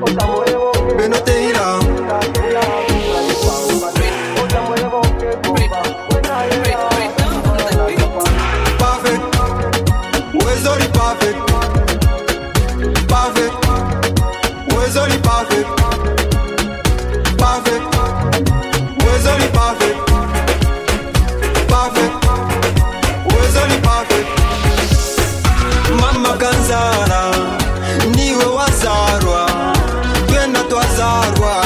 Benoteira. Perfect. Where's all the perfect? Perfect. Where's all the perfect? Perfect. Where's all the perfect? Perfect. Where's all the perfect? Mama Kanzara, niwe wazarwa, twenda twazarwa.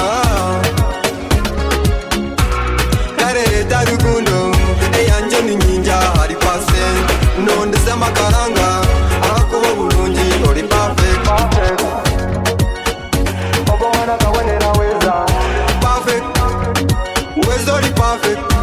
Karere tarukundo, eyanje ni nyinja hari pase. Nonde za makaranga, akuba bulungi oli perfect. Obo wana kawenera weza. Perfect. Where's all the perfect?